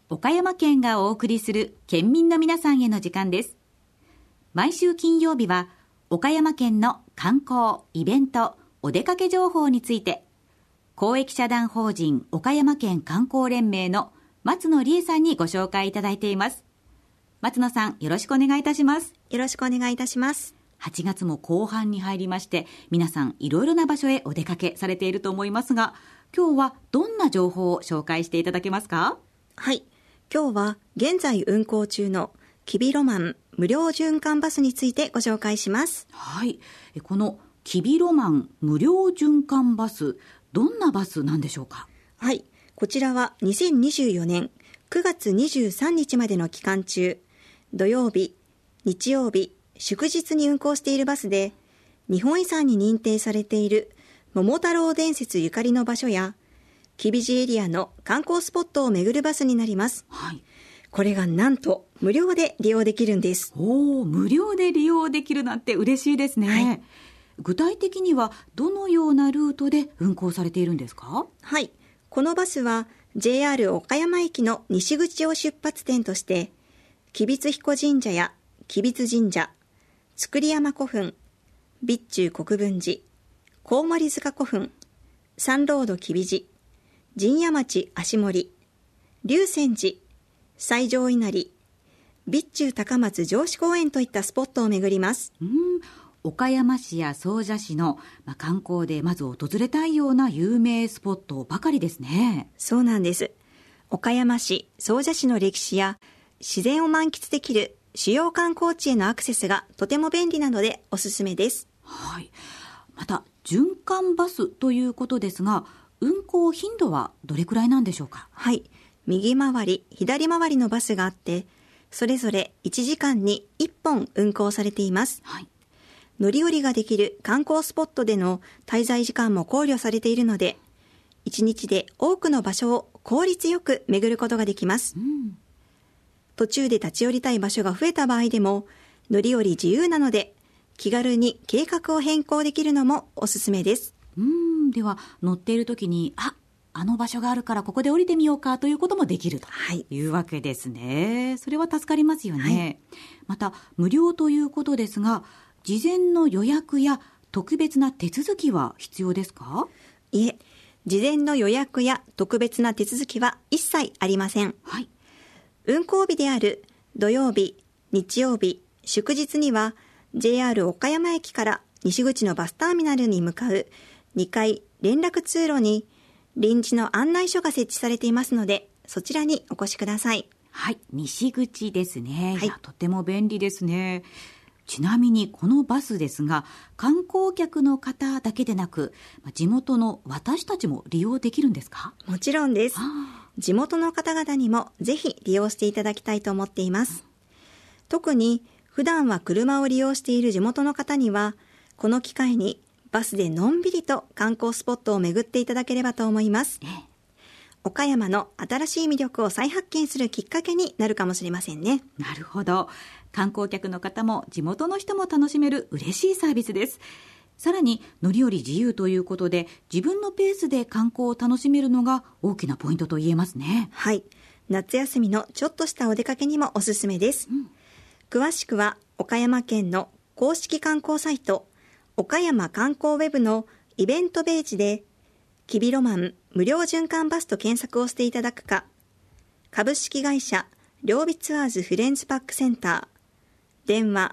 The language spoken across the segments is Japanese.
岡山県がお送りする県民の皆さんへの時間です。毎週金曜日は岡山県の観光、イベント、お出かけ情報について公益社団法人岡山県観光連盟の松野理恵さんにご紹介いただいています。松野さん、よろしくお願いいたします。 よろしくお願いいたします。 8月も後半に入りまして、皆さんいろいろな場所へお出かけされていると思いますが、今日はどんな情報を紹介していただけますか？ はい、今日は現在運行中のきびロマン無料循環バスについてご紹介します。 はい、このきびロマン無料循環バス、どんなバスなんでしょうか？ はい、こちらは2024年9月23日までの期間中、土曜日、日曜日、祝日に運行しているバスで、日本遺産に認定されている桃太郎伝説ゆかりの場所や吉備寺エリアの観光スポットを巡るバスになります。 はい、 これがなんと無料で利用できるんです。 無料で利用できるなんて嬉しいですね。はい、具体的にはどのようなルートで運行されているんですか？ はい、このバスは JR 岡山駅の西口を出発点として、吉備津彦神社や吉備津神社、造山古墳、備中国分寺、高森塚古墳、サンロード吉備寺、陣屋町足森、龍泉寺、西条稲荷、備中高松城址公園といったスポットを巡ります。 岡山市や総社市の、観光でまず訪れたいような有名スポットばかりですね。 そうなんです。岡山市、総社市の歴史や自然を満喫できる主要観光地へのアクセスがとても便利なのでおすすめです。 はい、また循環バスということですが、運行頻度はどれくらいなんでしょうか？ はい、右回り、左回りのバスがあって、それぞれ1時間に1本運行されています。 はい、 乗り降りができる観光スポットでの滞在時間も考慮されているので、1日で多くの場所を効率よく巡ることができます。途中で立ち寄りたい場所が増えた場合でも、乗り降り自由なので、気軽に計画を変更できるのもおすすめです。 では乗っている時にあの場所があるからここで降りてみようかということもできるというわけですね。それは助かりますよね。はい、また無料ということですが、事前の予約や特別な手続きは必要ですか？ いえ、事前の予約や特別な手続きは一切ありません。 はい、 運行日である土曜日、日曜日、祝日には JR 岡山駅から西口のバスターミナルに向かう2階連絡通路に臨時の案内所が設置されていますので、そちらにお越しください。 はい、西口ですね。 はい、 とても便利ですね。ちなみにこのバスですが、観光客の方だけでなく、地元の私たちも利用できるんですか？ もちろんです。地元の方々にもぜひ利用していただきたいと思っています。特に普段は車を利用している地元の方には、この機会にバスでのんびりと観光スポットを巡っていただければと思います。岡山の新しい魅力を再発見するきっかけになるかもしれませんね。 なるほど。観光客の方も地元の人も楽しめる嬉しいサービスです。さらに乗り降り自由ということで、自分のペースで観光を楽しめるのが大きなポイントと言えますね。 はい、夏休みのちょっとしたお出かけにもおすすめです。詳しくは岡山県の公式観光サイト岡山観光ウェブのイベントページできびロマン無料循環バスと検索をしていただくか、株式会社両備ツアーズフレンズパックセンター電話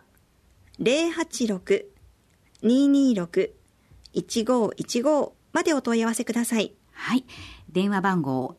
086-226-1515 までお問い合わせください。 はい、電話番号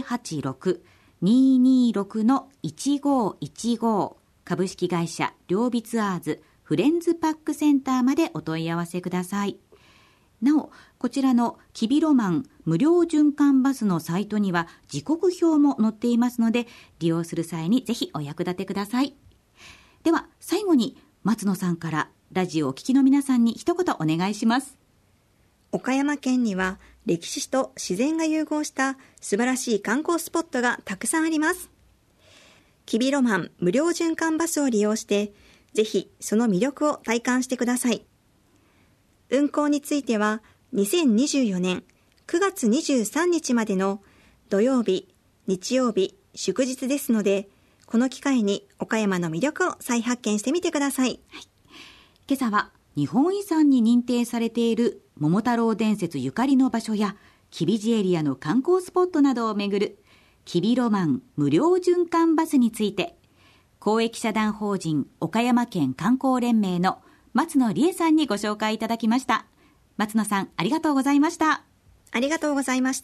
086-226-1515 株式会社両備ツアーズフレンズパックセンターまでお問い合わせください。なお、こちらのきびロマン無料循環バスのサイトには時刻表も載っていますので、利用する際にぜひお役立てください。では最後に松野さんからラジオをお聞きの皆さんに一言お願いします。 岡山県には歴史と自然が融合した素晴らしい観光スポットがたくさんあります。きびロマン無料循環バスを利用して、ぜひその魅力を体感してください。運行については2024年9月23日までの土曜日、日曜日、 祝日ですので、この機会に岡山の魅力を再発見してみてください。 今朝は日本遺産に認定されている桃太郎電説ゆかりの場所や吉備寺エリアの観光スポットなどを巡る吉備ロマン無料循環バスについて、公益社団法人岡山県観光連盟の松野理恵さんにご紹介いただきました。松野さん、ありがとうございました。 ありがとうございました。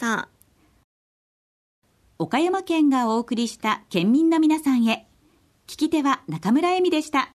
岡山県がお送りした県民の皆さんへ。聞き手は中村恵美でした。